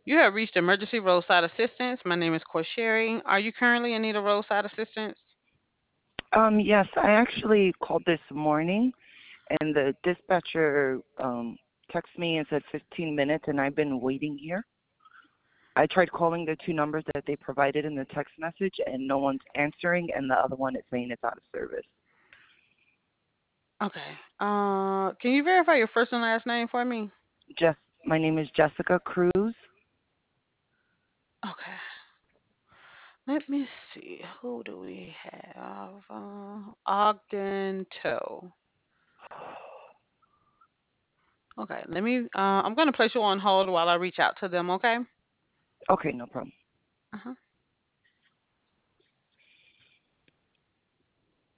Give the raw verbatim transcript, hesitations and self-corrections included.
You have reached emergency roadside assistance. My name is Corsheri. Are you currently in need of roadside assistance? Um, yes, I actually called this morning, and the dispatcher um, texted me and said fifteen minutes, and I've been waiting here. I tried calling the two numbers that they provided in the text message, and no one's answering, and the other one is saying it's out of service. Okay. Uh, can you verify your first and last name for me? Jess, my name is Jessica Cruz. Okay. Let me see. Who do we have? Uh, Ogden Toe. Okay. Let me. Uh, I'm gonna place you on hold while I reach out to them. Okay. Okay, no problem. Uh huh.